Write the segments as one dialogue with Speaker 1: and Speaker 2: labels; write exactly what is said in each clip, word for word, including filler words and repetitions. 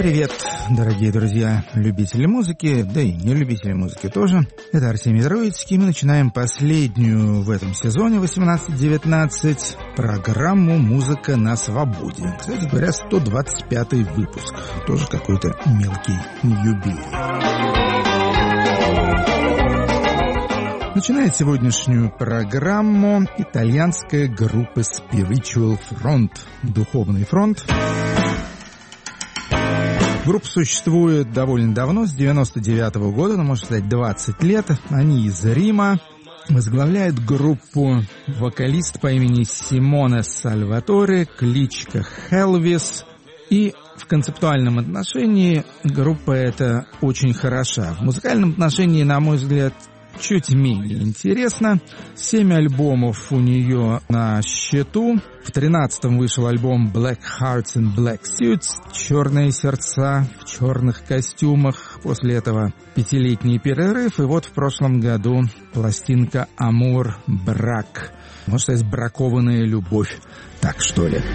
Speaker 1: Привет, дорогие друзья, любители музыки, да и не любители музыки тоже. Это Артемий Троицкий. Мы начинаем последнюю в этом сезоне восемнадцать девятнадцать программу «Музыка на свободе». Кстати говоря, сто двадцать пятый выпуск. Тоже какой-то мелкий юбилей. Начинает сегодняшнюю программу итальянская группа Spiritual Front, Духовный фронт. Группа существует довольно давно, с девяносто девятого года, ну, можно сказать, двадцать лет. Они из Рима. Возглавляет группу вокалист по имени Симоне Сальваторе, кличка Хелвис. И в концептуальном отношении группа эта очень хороша. В музыкальном отношении, на мой взгляд, чуть менее интересно. Семь альбомов у нее на счету. В тринадцатом вышел альбом Black Hearts and Black Suits, черные сердца в черных костюмах. После этого пятилетний перерыв. И вот в прошлом году пластинка Амур Брак. Можно сказать, бракованная любовь. Так что ли?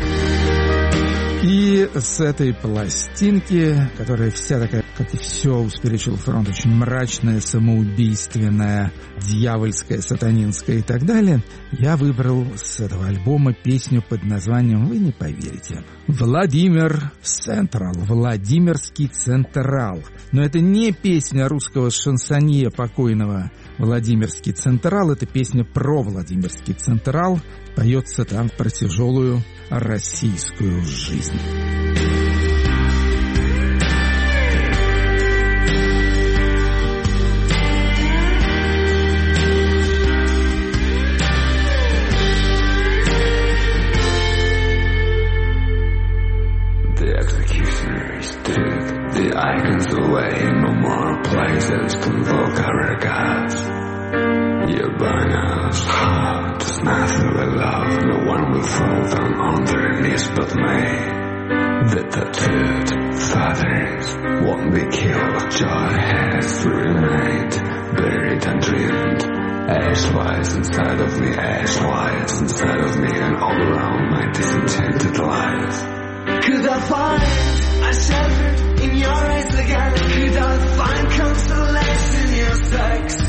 Speaker 1: И с этой пластинки, которая вся такая, как и все у Spiritual Front, очень мрачная, самоубийственная, дьявольская, сатанинская и так далее, я выбрал с этого альбома песню под названием, вы не поверите, «Владимир Централ», «Владимирский Централ». Но это не песня русского шансонье покойного «Владимирский Централ», это песня про Владимирский Централ, поется там про тяжелую российскую жизнь.
Speaker 2: The executioners took the icons away. No more places to invoke our gods. You burn us hard, there's nothing but love. No one will fall down on their knees but me. The tattooed fathers won't be killed. Joy has remained buried and dreamed. Ash-wise inside of me, ash-wise inside of me, and all around my disenchanted life.
Speaker 3: Could I find a shelter in your eyes again? Could I find consolation in your sex?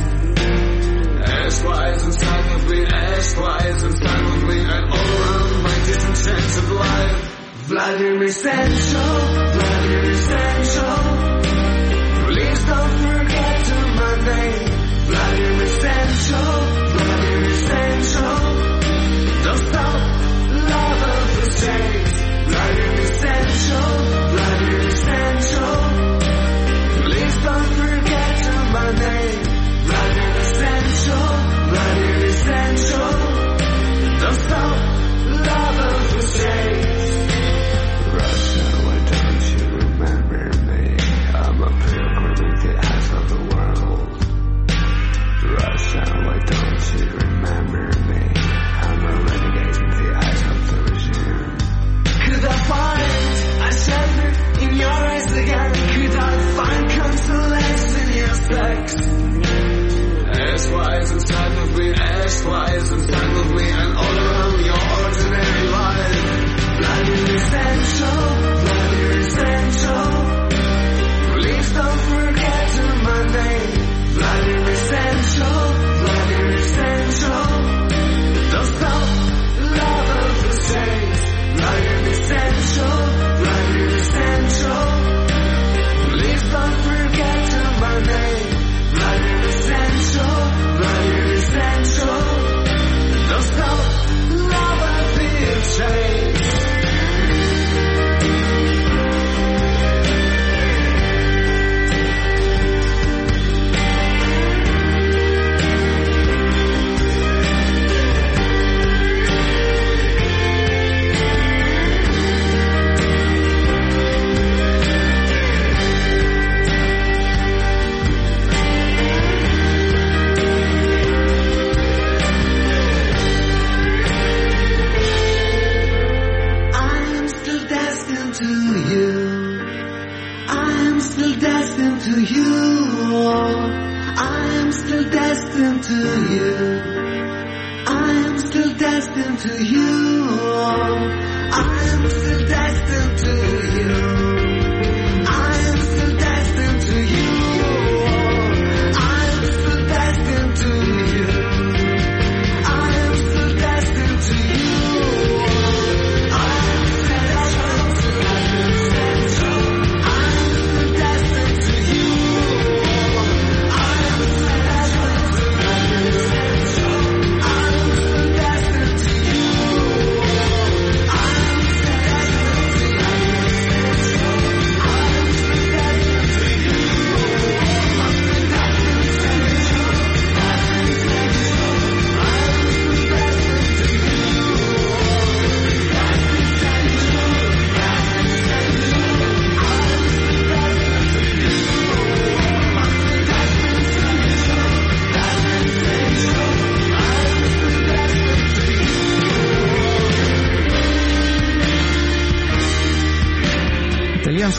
Speaker 2: Ash-wise inside of me, ash-wise inside of me, and all around my disenchanted life.
Speaker 3: Vladimir Essential, Vladimir Essential. Please don't forget to my name. Vladimir Essential, Vladimir Essential. Don't stop, love of the chains. Vladimir Essential, Vladimir Essential. Please don't forget to my name. Vladimir Essential, Vladimir Essential. Don't stop, love of the chains.
Speaker 2: Russia, why don't you remember me? I'm a pilgrim in the eyes of the world. Russia, why don't you remember me? I'm a renegade in the eyes of the regime.
Speaker 3: Could I find a shelter in your eyes again? Could I find consolation in your sex?
Speaker 2: Ash-wise inside of me, ash-wise inside of me, and all around your ordinary life.
Speaker 3: Vladimir Essential, Vladimir Essential. Please don't forget to my name. Vladimir Essential, Vladimir Essential. Don't stop, love of the saints. Vladimir Essential, Vladimir Essential. Please don't forget to my name. Vladimir Essential, Vladimir Essential. Don't stop, love of the chains. To you, I am still destined to you. I am still destined to you. I am still destined to you. I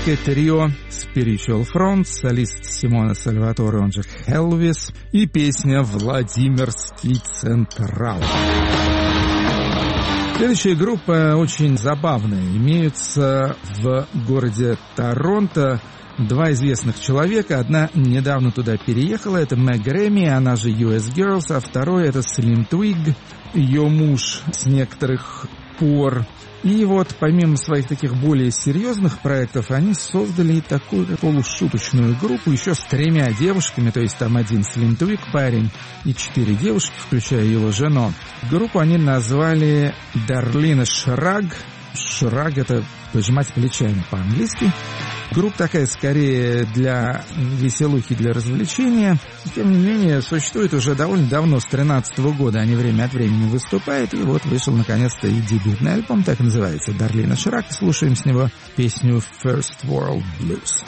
Speaker 1: итальянское трио Spiritual Front, солист Симона Сальваторе, он же Хелвис, и песня «Владимирский Централ». Следующая группа очень забавная. Имеются в городе Торонто два известных человека. Одна недавно туда переехала, это Мэг Реми, она же ю эс Girls, а второй это Slim Twig, ее муж с некоторых пор. И вот, помимо своих таких более серьезных проектов, они создали такую полушуточную группу еще с тремя девушками, то есть там один Slim Twig парень и четыре девушки, включая его жену. Группу они назвали Darlene Shrug. Shrug — это пожимать плечами по-английски. Группа такая скорее для веселухи, для развлечения. Тем не менее, существует уже довольно давно, с тринадцатого года. Они время от времени выступают. И вот вышел наконец-то и дебютный альбом, так и называется, Darlene Shrug. Слушаем с него песню First World Blues.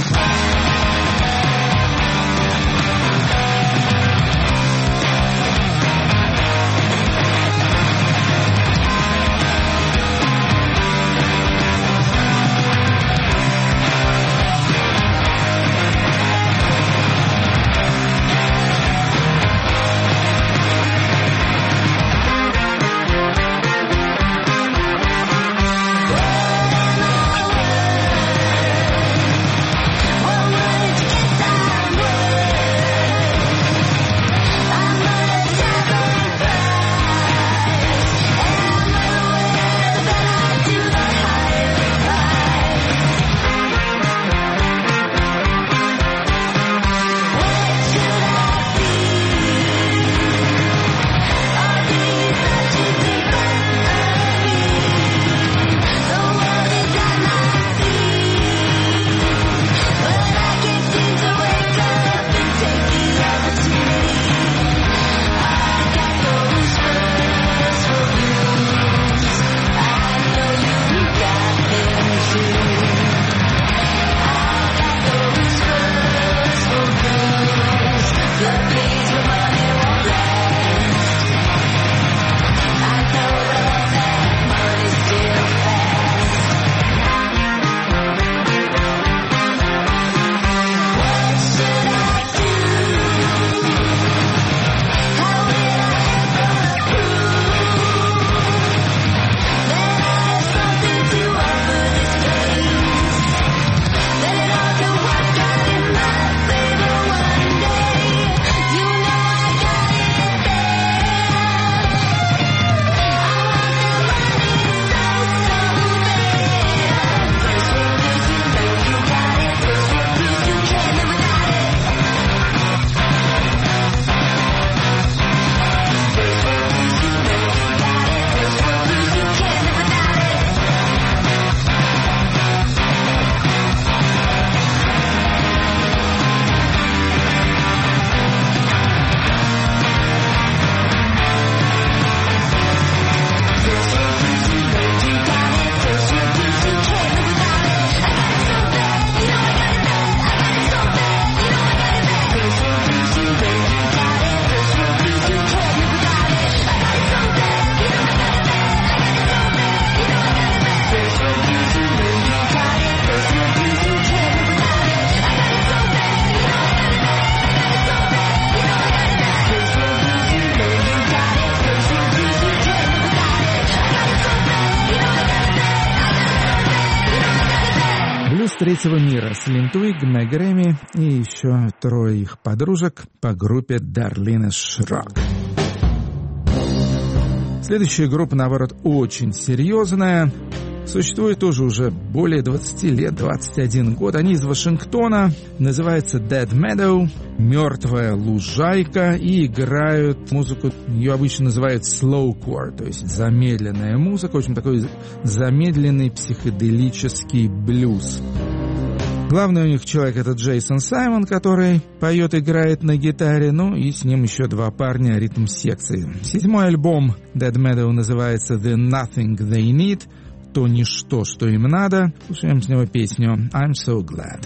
Speaker 1: Третьего мира Slim Twig, Мэг Реми и еще трое их подружек по группе Darlene Shrug. Следующая группа, наоборот, очень серьезная. Существует тоже уже более двадцати лет, двадцать один год. Они из Вашингтона, называется Dead Meadow, мертвая лужайка, и играют музыку, ее обычно называют slowcore, то есть замедленная музыка, очень такой замедленный психоделический блюз. Главный у них человек — это Джейсон Саймон, который поет, играет на гитаре, ну и с ним еще два парня ритм-секции. Седьмой альбом Dead Meadow называется The Nothing They Need, то ничто, что им надо. Слушаем с него песню I'm So Glad.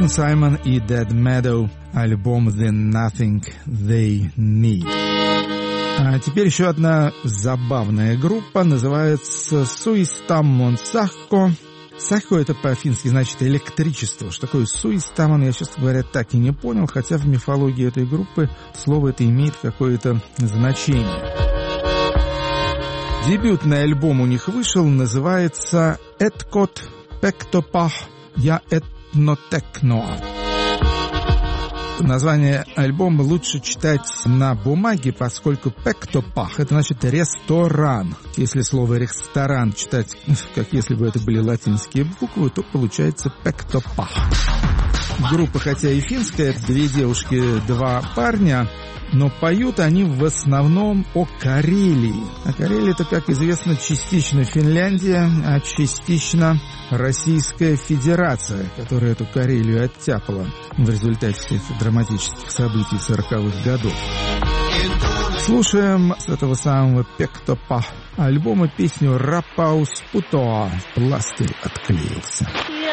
Speaker 1: Simon и Dead Meadow, альбом The Nothing They Need. А теперь еще одна забавная группа, называется Suistamon Sakko. Сахко — это по-фински значит электричество. Что такое суистамон, я, честно говоря, так и не понял, хотя в мифологии этой группы слово это имеет какое-то значение. Дебютный альбом у них вышел, называется «Etkot Pektopah ja Etnoteknoa». Название альбома лучше читать на бумаге, поскольку «пектопах» — это значит «ресторан». Если слово «ресторан» читать, как если бы это были латинские буквы, то получается «пектопах». Группа, хотя и финская, это две девушки, два парня, но поют они в основном о Карелии. А Карелия — это, как известно, частично Финляндия, а частично Российская Федерация, которая эту Карелию оттяпала в результате всех драматических событий сороковых годов. Слушаем с этого самого «Пектопах» альбома песню «Рапаус Путоа». Пластырь отклеился.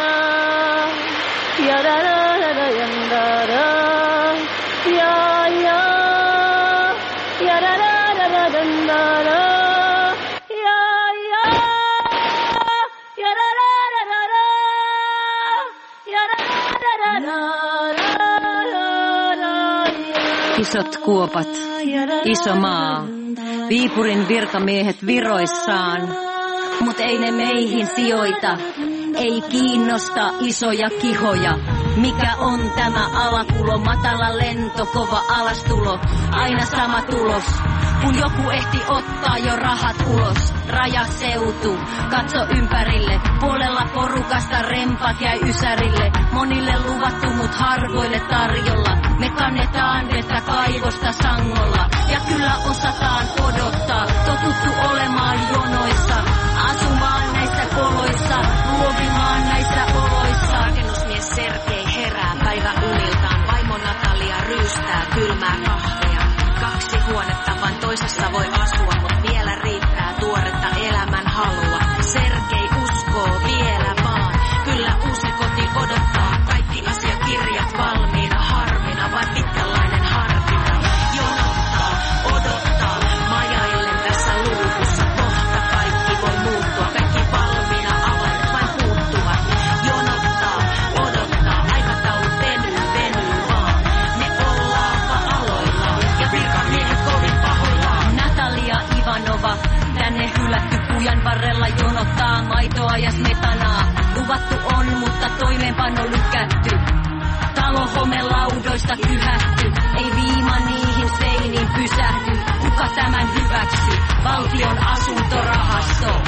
Speaker 4: Isot kuopat, iso maa, Viipurin virkamiehet viroissaan, mut ei ne meihin sijoita, ei kiinnosta isoja kihoja. Mikä on tämä alakulo, matala lento, kova alastulo, aina sama tulos. Kun joku ehti ottaa jo rahat ulos, rajaseutu, katso ympärille, puolella porukasta rempat jäi ysärille. Monille luvattu, mut harvoille tarjolla, me kannetaan vettä kaivosta sangolla. Ja kyllä osataan odottaa, totuttu olemaan jonoissa, asumaan näissä koloissa, luovimaan näissä oloissa. Rakennusmies Sergei herää päivä uniltaan, vaimo Natalia ryystää kylmää kahvia. Kaksi huonetta, vaan toisessa voi asua, mut vielä riittää tuoretta elämän halua. Sergei uskoo vielä vaan, kyllä uusi koti odottaa. Kaikki asiakirjat valmiina, harmina vai pitkälainen harkinta. Jonottaa, odottaa, majaillen tässä luukussa. Kohta kaikki voi muuttua, kaikki valmiina, avain vain puuttuvat. Jonottaa, odottaa, aikataulu venyy, venyy vaan. Me ollaanpa aloillaan ja virkamiehet kovin pahoillaan. Natalia Ivanova, tänne hylätty pujan varrella jonottaa maitoa ja smetanaa. Luvattu on, mutta toimeenpano lykätty. Talo homelaudoista kyhätty, ei viima niihin seiniin pysähdy. Kuka tämän hyväksy? Valtion asuntorahasto.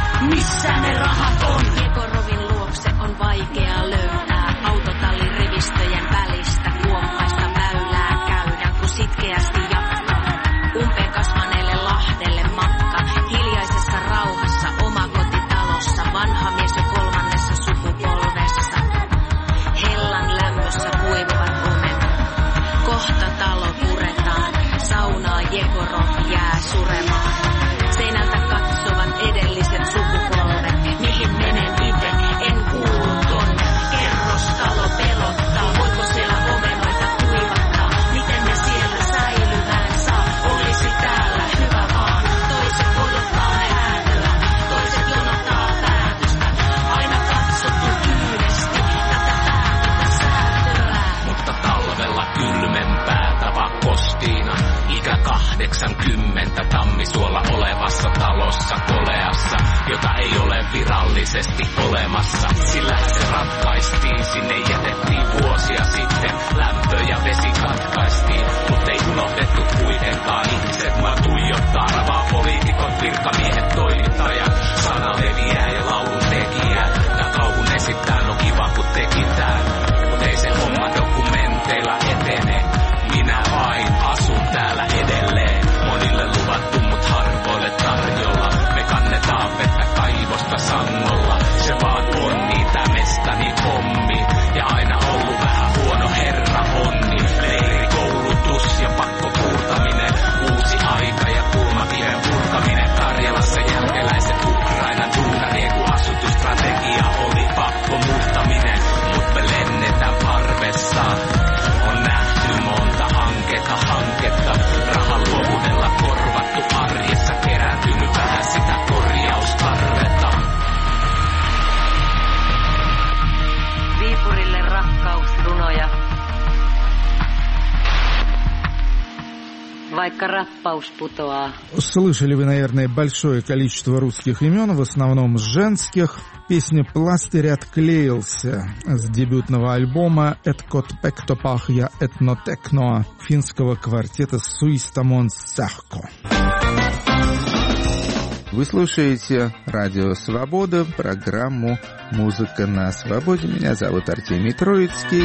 Speaker 4: Missä ne rahat on? Jegorovin luokse on vaikea löytää. Autotallin rivistöjen välistä kuoppaista väylää käydään, kun sitkeästi jatkaa. Umpeen kasvaneelle Lahdelle matka, hiljaisessa rauhassa omakotitalossa. Vanha mies jo kolmannessa sukupolvessa. Hellan lämmössä kuivuvat omenat. Kohta talo puretaan, saunaa Jegorov jää suremaan. Seinältä katsovat edelliset sukupolvet, mihin menen ite, en kuulu tonne. Kerrostalo pelottaa, voiko siellä omenoita kuivattaa? Miten ne siellä säilyvään saa? Olisi täällä hyvä vaan. Toiset odottaa häätöä, toiset jonottaa päätöstä. Aina katsottu kyynesti, tätä päätötä säätöä.
Speaker 5: Mutta talvella kylmempää tava Kostiina. Ikä kahdeksankymmentä Tammisuolla olevassa talossa koleassa, jota ei ole virallisesti olemassa. Sillähän se ratkaistiin, sinne jätettiin vuosia sitten. Lämpö ja vesi katkaistiin, mutta ei unohdettu kuitenkaan. Ihmiset mua tuijottaa, ravaa poliitikot, virkamiehet, toimittajat. Sana leviää ja laulun tekijää. Tää kauhun esittää, no kiva kun tekitään. Mut ei se homma dokumenteilla etene. Minä vain asun täällä edelleen. Monille luvattu, mut harvoille tarjolla. Me kannetaan vettä kaivosta sangolla. Se vaan on niitä mestani hommi. Ja aina ollut vähän huono herra onni. Leirikoulutus ja pakkokuurtaminen.
Speaker 4: vaikka rappaus putoaa.
Speaker 1: Слышали вы, наверное, большое количество русских имен, в основном женских. Песня «Пластырь отклеился» с дебютного альбома «Эткот пектопахья этнотекно» финского квартета «Суистамон Сахко». Вы слушаете Радио Свобода, программу «Музыка на свободе». Меня зовут Артемий Троицкий.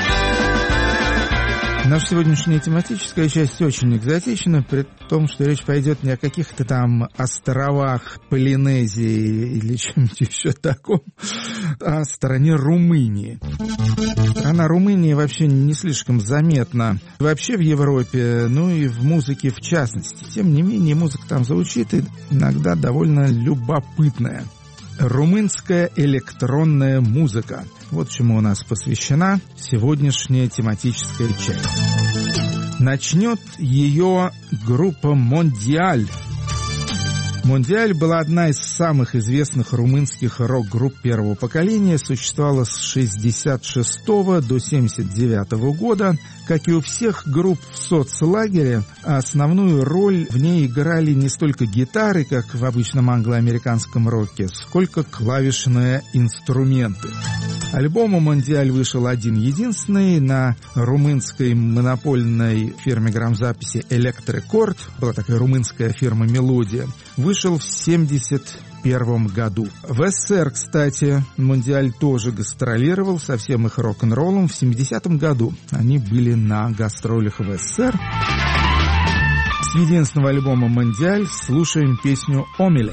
Speaker 1: Наша сегодняшняя тематическая часть очень экзотична, при том, что речь пойдет не о каких-то там островах Полинезии или чем-то еще таком, а о стороне Румынии. Страна Румыния вообще не слишком заметна вообще в Европе, ну и в музыке в частности. Тем не менее, музыка там звучит и иногда довольно любопытная. Румынская электронная музыка. Вот чему у нас посвящена сегодняшняя тематическая часть. Начнет ее группа «Мондиаль». «Мондиаль» была одна из самых известных румынских рок-групп первого поколения, существовала с шестьдесят шестого до семьдесят девятого года. Как и у всех групп в соцлагере, основную роль в ней играли не столько гитары, как в обычном англо-американском роке, сколько клавишные инструменты. Альбом у «Мондиаль» вышел один-единственный на румынской монопольной фирме грамзаписи «Электрекорд». Была такая румынская фирма «Мелодия». Вышел в семьдесят первом году. В СССР, кстати, «Мондиаль» тоже гастролировал со всем их рок-н-роллом. В семидесятом году они были на гастролях в СССР. С единственного альбома «Мондиаль» слушаем песню «Омеле».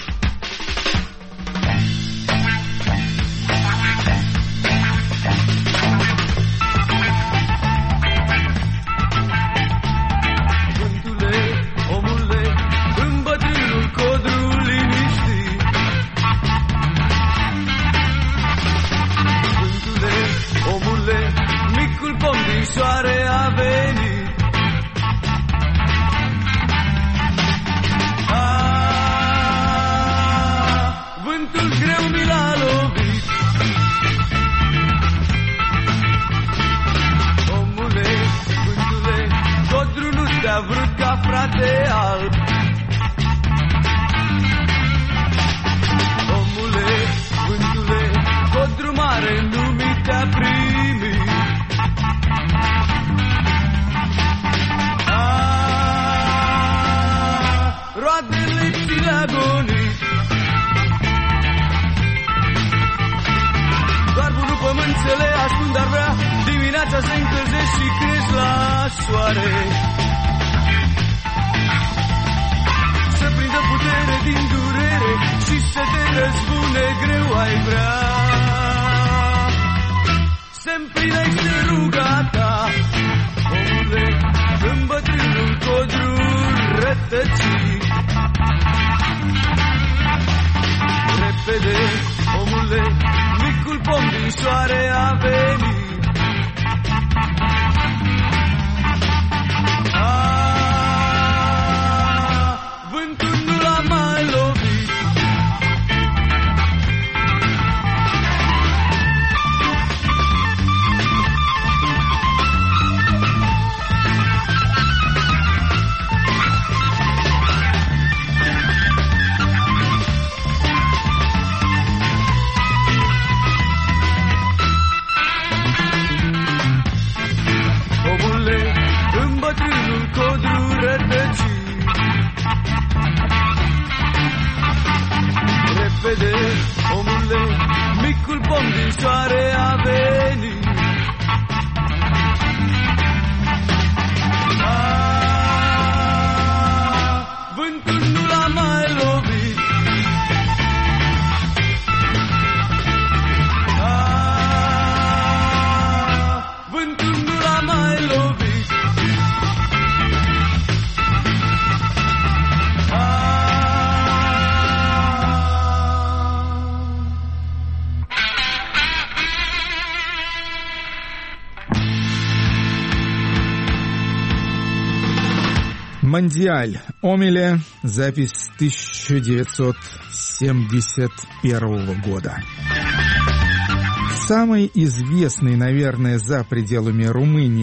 Speaker 1: «Мондиаль», «Омеле», запись тысяча девятьсот семьдесят первого года. Самый известный, наверное, за пределами Румынии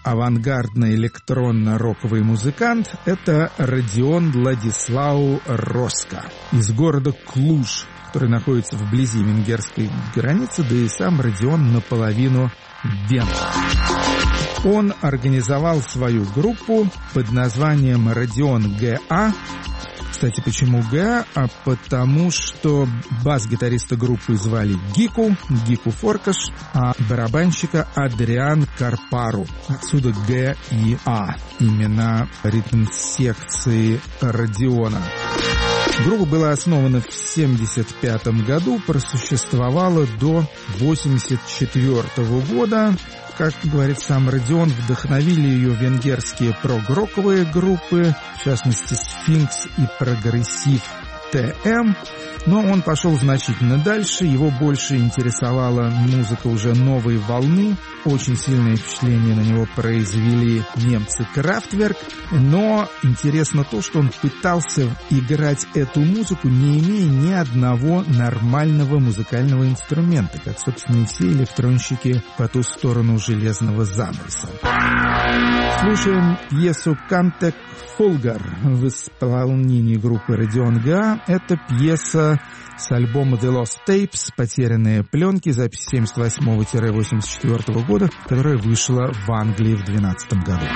Speaker 1: авангардный электронно-роковый музыкант — это Родион Владислау Роско из города Клуж, который находится вблизи венгерской границы, да и сам Родион наполовину венгр. Он организовал свою группу под названием «Родион ГА». Кстати, почему ГА? А потому что бас-гитариста группы звали Гику, Гику Форкаш, а барабанщика Адриан Карпару. Отсюда Г и А. Имена ритм-секции Родиона. Группа была основана в семьдесят пятом году, просуществовала до восемьдесят четвёртого года. Как говорит сам Родион, вдохновили ее венгерские прог-роковые группы, в частности «Сфинкс» и «Прогрессив ТМ». Но он пошел значительно дальше, его больше интересовала музыка уже новой волны. Очень сильное впечатление на него произвели немцы Kraftwerk, но интересно то, что он пытался играть эту музыку, не имея ни одного нормального музыкального инструмента, как, собственно, и все электронщики по ту сторону железного занавеса. Слушаем пьесу «Кантек Фулгар» в исполнении группы Родион ГА. Это пьеса с альбома The Lost Tapes, «Потерянные пленки», запись семьдесят восьмого — восемьдесят четвёртого года, которая вышла в Англии в двенадцатом году.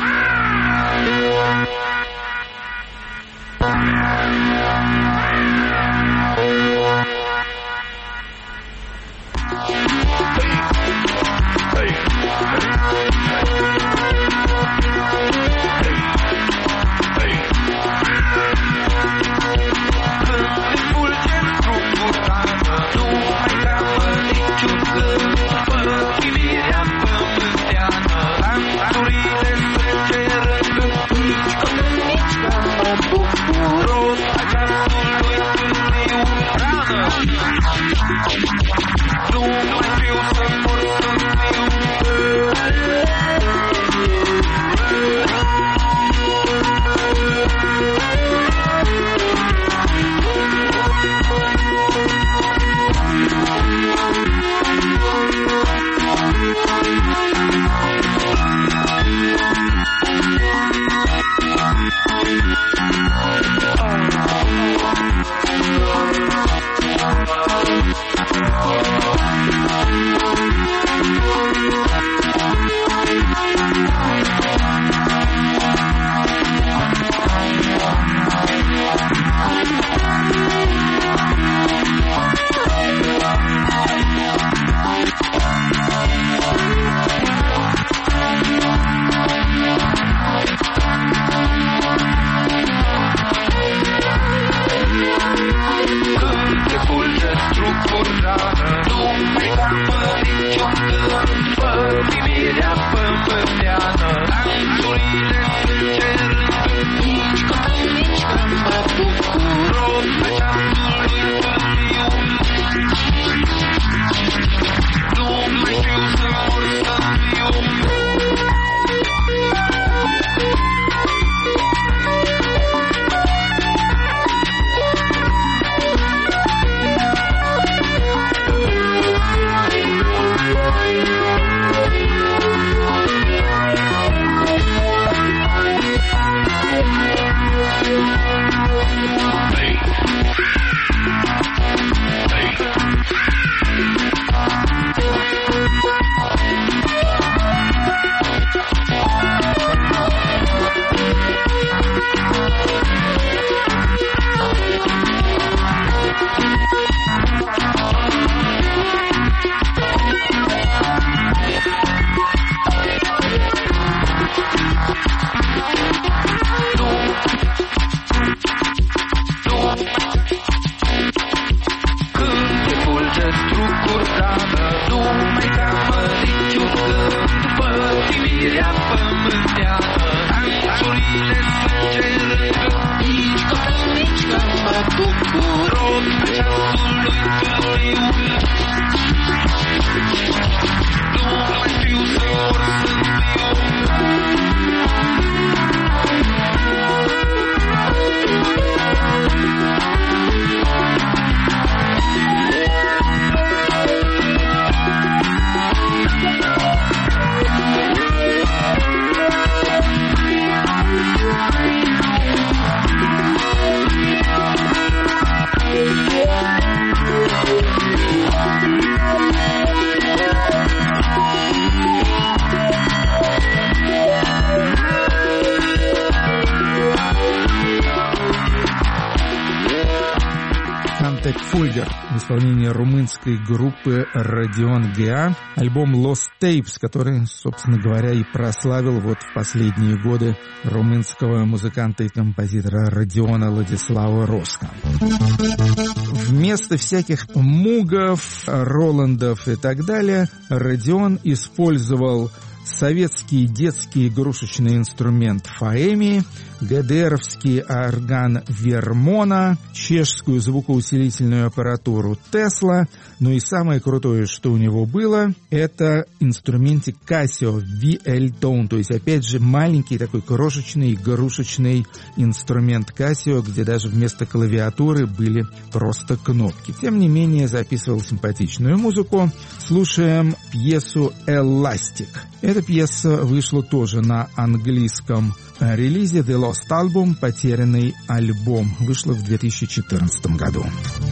Speaker 1: Фойгер в исполнении румынской группы Родион ГА, альбом Lost Tapes, который, собственно говоря, и прославил вот в последние годы румынского музыканта и композитора Родиона Владислава Роско. Вместо всяких мугов, Роландов и так далее, Родион использовал советский детский игрушечный инструмент фаэми, ГДРовский орган Вермона, чешскую звукоусилительную аппаратуру Тесла, ну и самое крутое, что у него было, это инструментик Casio ви эл-Tone, то есть опять же маленький такой крошечный игрушечный инструмент Casio, где даже вместо клавиатуры были просто кнопки. Тем не менее записывал симпатичную музыку. Слушаем пьесу «Elastic». Эта пьеса вышла тоже на английском релизе The Lost Album, потерянный альбом, вышла в две тысячи четырнадцатом году.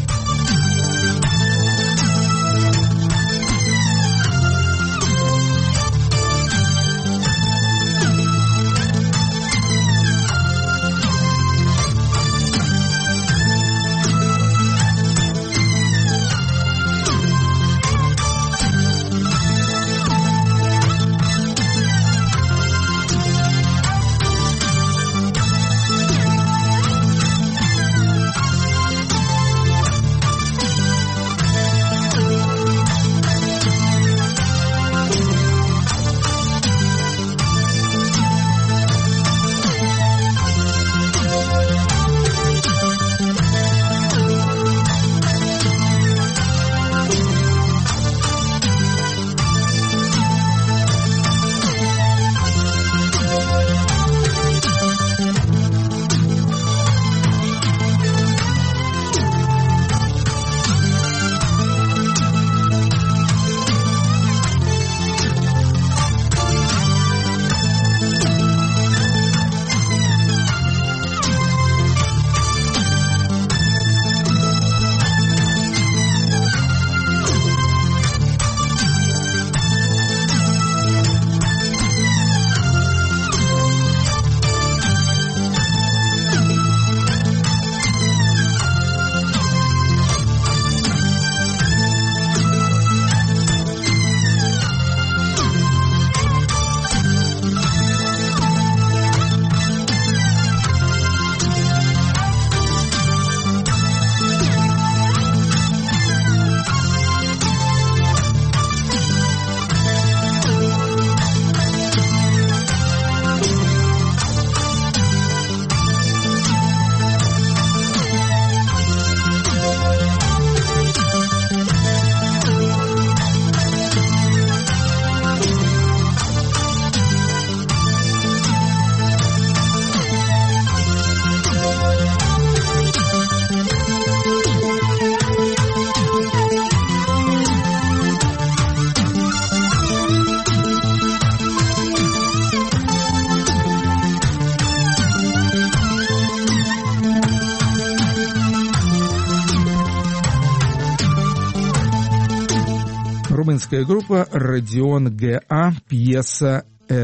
Speaker 1: Румынская группа Родион ГА, пьеса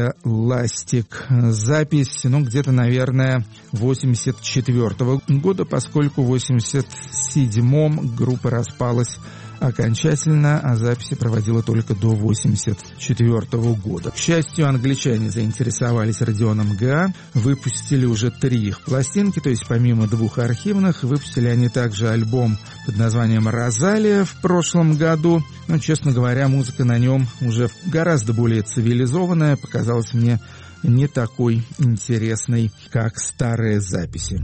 Speaker 1: «Эластик». Запись, ну, где-то, наверное, восемьдесят четвёртого года, поскольку в восемьдесят седьмом группа распалась окончательно, а записи проводила только до восемьдесят четвёртого года. К счастью, англичане заинтересовались Родионом ГА, выпустили уже три их пластинки, то есть помимо двух архивных, выпустили они также альбом под названием «Розалия» в прошлом году. Но, честно говоря, музыка на нем уже гораздо более цивилизованная, показалась мне не такой интересной, как старые записи.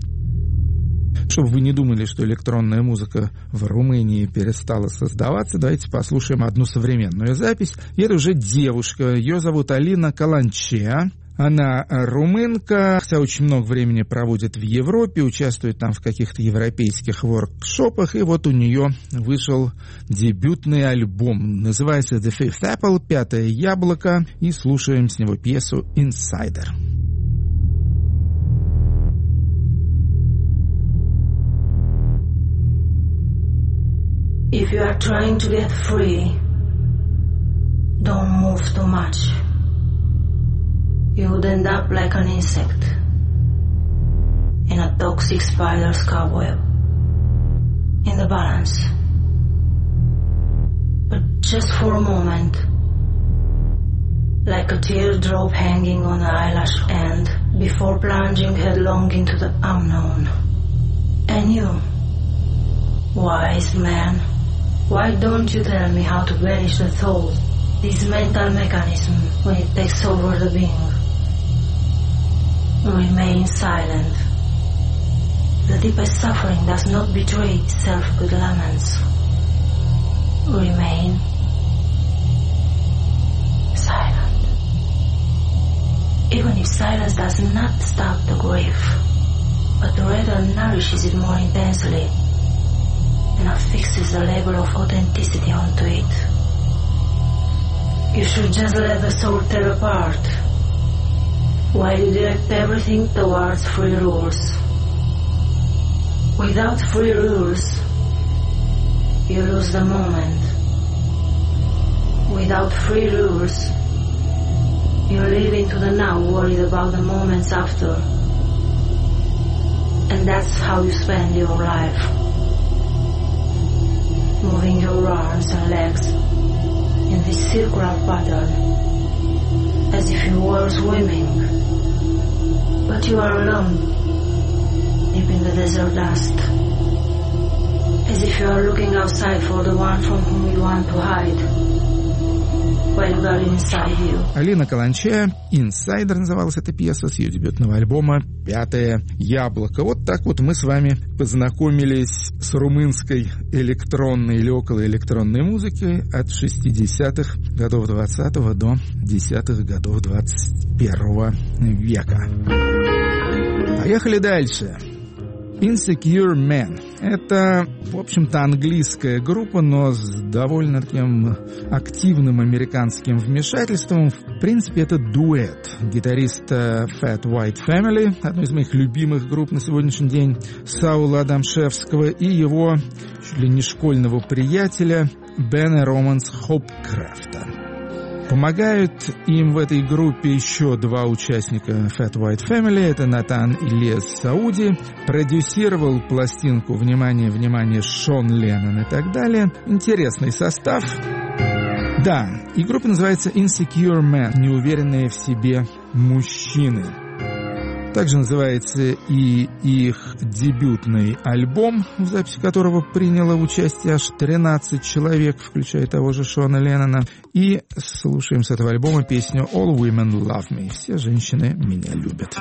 Speaker 1: Чтобы вы не думали, что электронная музыка в Румынии перестала создаваться, давайте послушаем одну современную запись. И это уже девушка, ее зовут Алина Каланчеа. Она румынка, хотя очень много времени проводит в Европе, участвует там в каких-то европейских воркшопах, и вот у нее вышел дебютный альбом. Называется The Fifth Apple, пятое яблоко, и слушаем с него пьесу «Insider».
Speaker 6: If you are trying to get free, don't move too much. You would end up like an insect in a toxic spider's cobweb. in the balance. But just for a moment, like a teardrop hanging on the eyelash end, before plunging headlong into the unknown. And you, wise man, why don't you tell me how to banish the thought, this mental mechanism, when it takes over the being? Remain silent. The deepest suffering does not betray itself with laments. Remain silent. Even if silence does not stop the grief, but rather nourishes it more intensely and affixes the label of authenticity onto it. You should just let the soul tear apart, while you direct everything towards free rules. Without free rules, you lose the moment. Without free rules, you live into the now, worried about the moments after. And that's how you spend your life. Moving your arms and legs in this circular pattern, as if you were swimming. But you are alone, deep in the desert dust. As if you are looking outside for the one from whom you want to hide.
Speaker 1: Алина Каланча, «Инсайдер» называлась эта пьеса, с ее дебютного альбома «Пятое яблоко». Вот так вот мы с вами познакомились с румынской электронной или околоэлектронной музыкой от шестидесятых годов двадцатого до десятых годов двадцать первого века. Поехали дальше. Insecure Man. Это, в общем-то, английская группа, но с довольно таким активным американским вмешательством. В принципе, это дуэт гитариста Fat White Family, одной из моих любимых групп на сегодняшний день, Саула Адамшевского, и его чуть ли не школьного приятеля Бена Романс Хопкрафта. Помогают им в этой группе еще два участника Fat White Family. Это Натан Ильяс Сауди. Продюсировал пластинку «Внимание, внимание» Шон Леннон и так далее. Интересный состав. Да, и группа называется Insecure Man. Неуверенные в себе мужчины. Также называется и их дебютный альбом, в записи которого приняло участие аж тринадцать человек, включая того же Шона Леннона. И слушаем с этого альбома песню «All Women Love Me». Все женщины меня любят.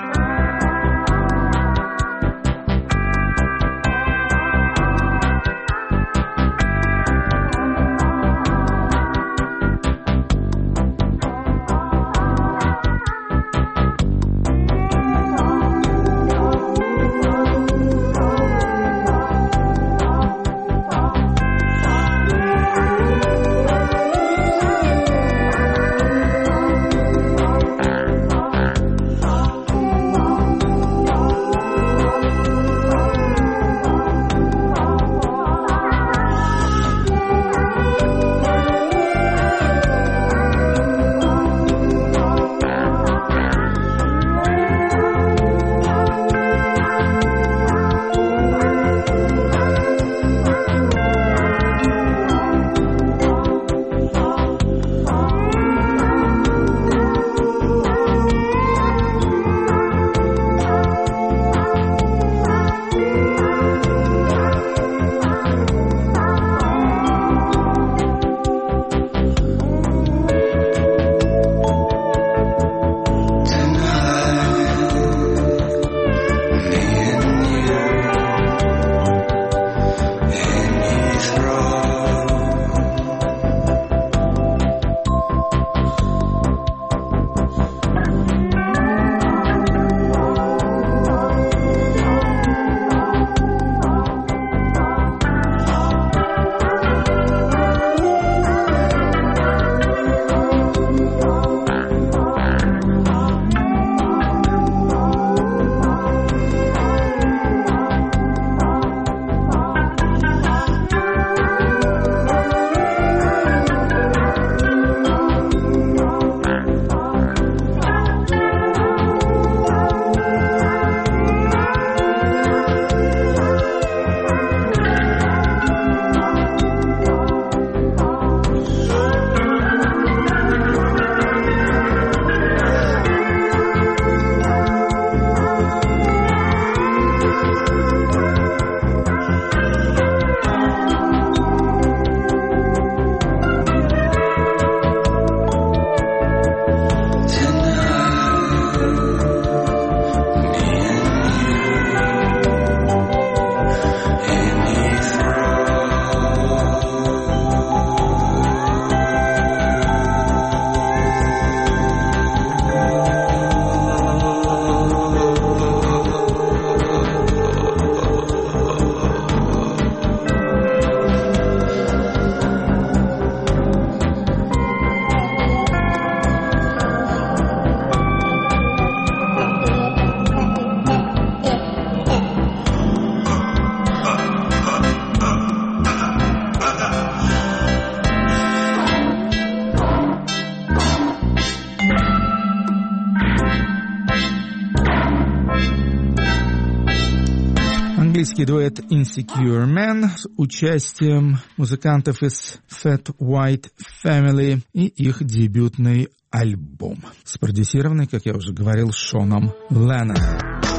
Speaker 1: Английский дуэт Insecure Man с участием музыкантов из Fat White Family и их дебютный альбом, спродюсированный, как я уже говорил, Шоном Ленноном.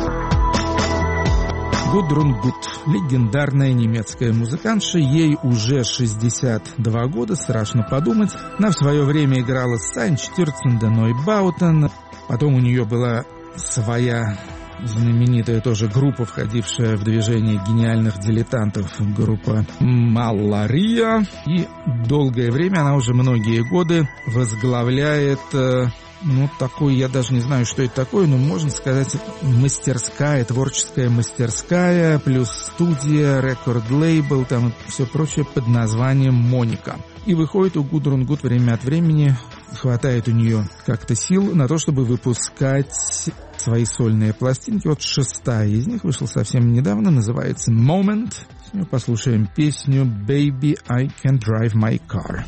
Speaker 1: Гудрун Гуд, легендарная немецкая музыкантша, ей уже шестьдесят два года, страшно подумать. Она в свое время играла с Сайнштюрцен, Нойбаутен, потом у нее была своя знаменитая тоже группа, входившая в движение гениальных дилетантов, группа Малария. И долгое время, она уже многие годы возглавляет, ну, такой, я даже не знаю, что это такое, но можно сказать, мастерская, творческая мастерская, плюс студия, рекорд-лейбл, там и все прочее под названием «Моника». И выходит у Гудрун Гуд время от времени, хватает у нее как-то сил на то, чтобы выпускать свои сольные пластинки. Вот шестая из них вышла совсем недавно, называется «Moment». С нее послушаем песню «Baby, I Can Drive My Car».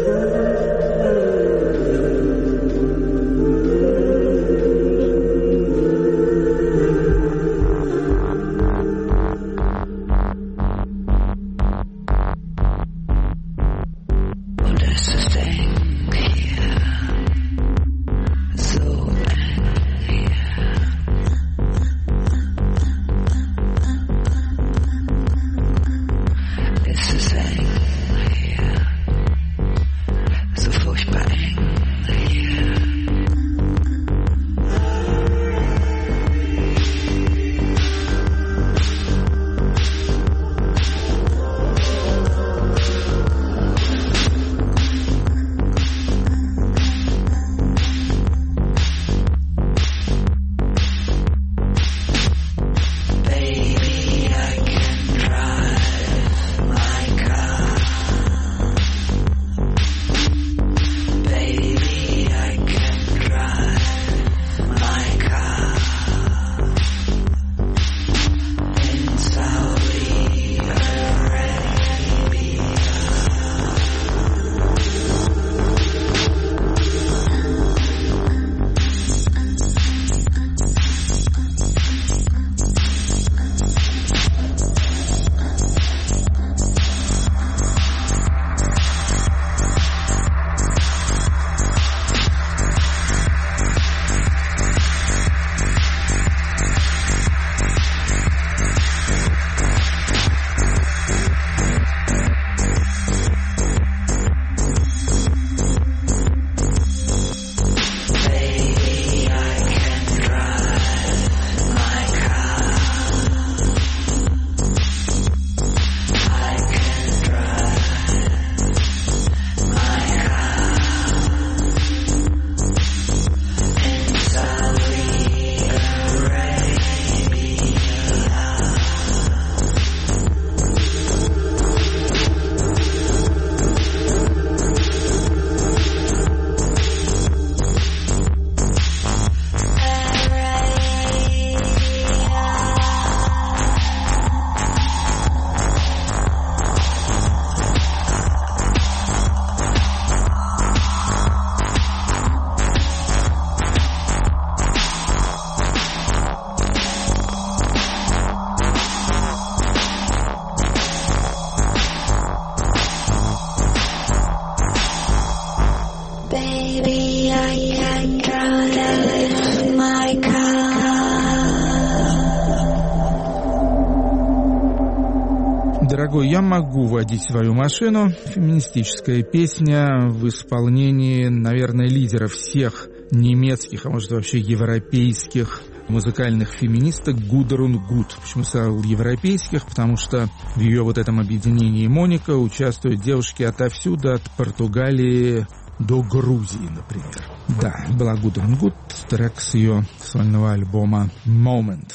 Speaker 1: Дорогой, я могу водить свою машину. Феминистическая песня в исполнении, наверное, лидера всех немецких, а может вообще европейских музыкальных феминисток Гудрун Гуд. Почему сказал европейских? Потому что в ее вот этом объединении «Моника» участвуют девушки отовсюду, от Португалии до Грузии, например. Да, была Гудрун Гуд, трек с ее сольного альбома «Moment».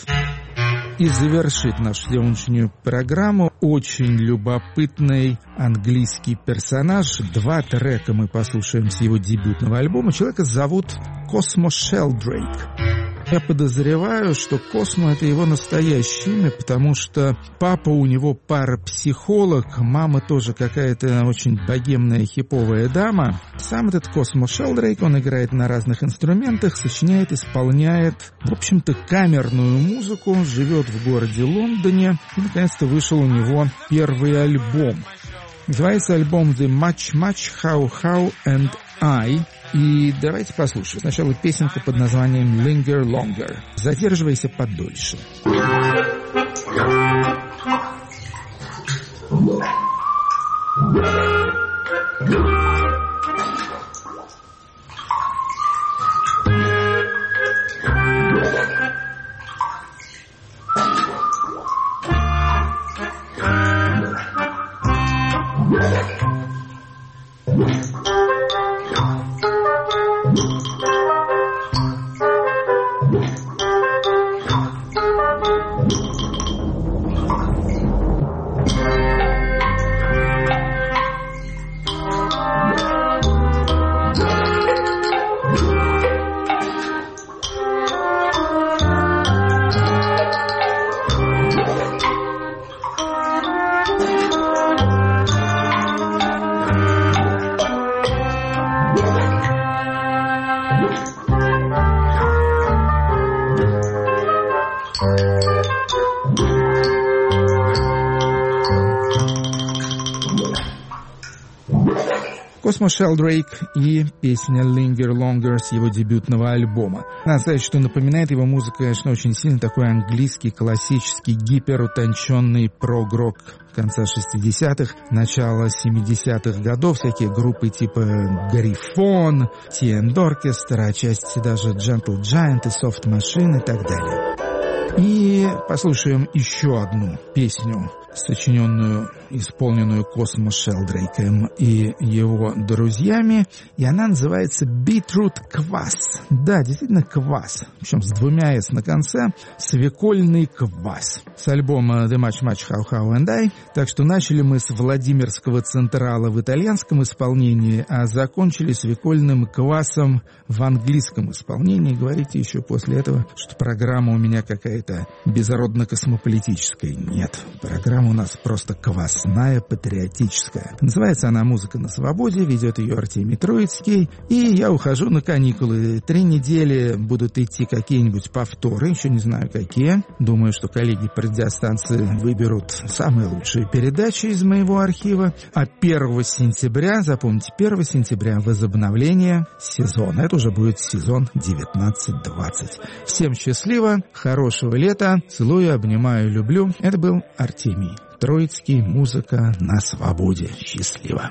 Speaker 1: И завершит нашу сегодняшнюю программу очень любопытный английский персонаж. Два трека мы послушаем с его дебютного альбома. Человека зовут Космо Шелдрейк. Я подозреваю, что Космо — это его настоящее имя, потому что папа у него парапсихолог, мама тоже какая-то очень богемная хиповая дама. Сам этот Космо Шелдрейк, он играет на разных инструментах, сочиняет, исполняет, в общем-то, камерную музыку, живет в городе Лондоне. И, наконец-то, вышел у него первый альбом. Называется альбом «The Much Much How How and I». И давайте послушаем. Сначала песенка под названием «Linger Longer». Задерживайся подольше. Космо Шелдрейк и песня «Linger Longer» с его дебютного альбома. Надо сказать, что напоминает его музыка, конечно, очень сильно такой английский, классический, гиперутонченный прог-рок конца шестидесятых, начала семидесятых годов, всякие группы типа Грифон, Ти энд Оркестр, отчасти даже Gentle Giant и Soft Machine и так далее. И послушаем еще одну песню, сочиненную, исполненную Космо Шелдрейком и его друзьями, и она называется «Beetroot Квас». Да, действительно квас, причем с двумя «с» на конце, свекольный квас. С альбома «The Much Much How How and I». Так что начали мы с Владимирского Централа в итальянском исполнении, а закончили свекольным квасом в английском исполнении. Говорите еще после этого, что программа у меня какая-то безродно-космополитическая. Нет, программа у нас просто квасная, патриотическая. Называется она «Музыка на свободе», ведет ее Артемий Троицкий. И я ухожу на каникулы. Три недели будут идти какие-нибудь повторы, еще не знаю какие. Думаю, что коллеги по радиостанции выберут самые лучшие передачи из моего архива. А первого сентября, запомните, первого сентября возобновление сезона. Это уже будет сезон девятнадцать двадцать. Всем счастливо, хорошего лета. Целую, обнимаю, люблю. Это был Артемий Троицкий, «Музыка на свободе». Счастливо.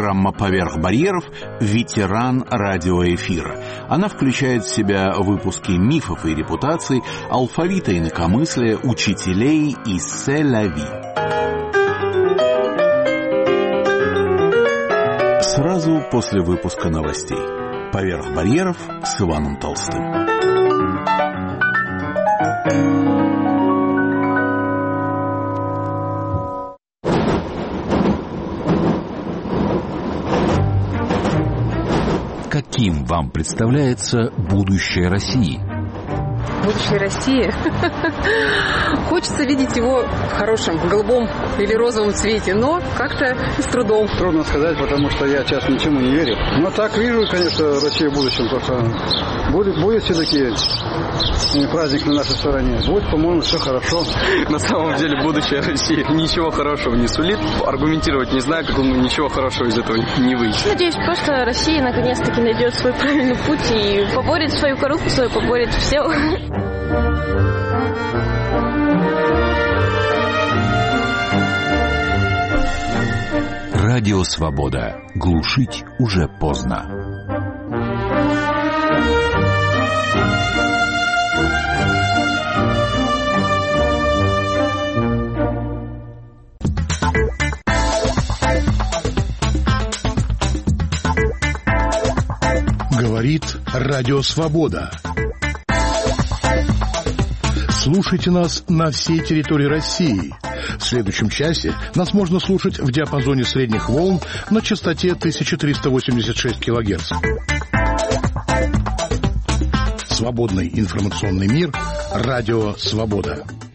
Speaker 7: Программа «Поверх барьеров» — ветеран радиоэфира. Она включает в себя выпуски мифов и репутаций, алфавита инакомыслия, учителей и «Се-ля-ви». Сразу после выпуска новостей. «Поверх барьеров» с Иваном Толстым.
Speaker 8: Каким вам представляется будущее России?
Speaker 9: Будущее России? Хочется видеть его в хорошем, голубом или розовом цвете, но как-то с трудом.
Speaker 10: Трудно сказать, потому что я сейчас ничему не верю. Но так вижу, конечно, Россию в будущем, то что будет, будет все-таки праздник на нашей стороне. Будет, по-моему, все хорошо.
Speaker 11: На самом деле будущее России ничего хорошего не сулит. Аргументировать не знаю, как он ничего хорошего из этого не выйдет.
Speaker 12: Надеюсь, просто Россия наконец-таки найдет свой правильный путь и поборет свою коррупцию, поборет все.
Speaker 8: Радио «Свобода». Глушить уже поздно.
Speaker 13: Говорит Радио «Свобода». Слушайте нас на всей территории России. В следующем часе нас можно слушать в диапазоне средних волн на частоте тысяча триста восемьдесят шесть килогерц. Свободный информационный мир. Радио «Свобода».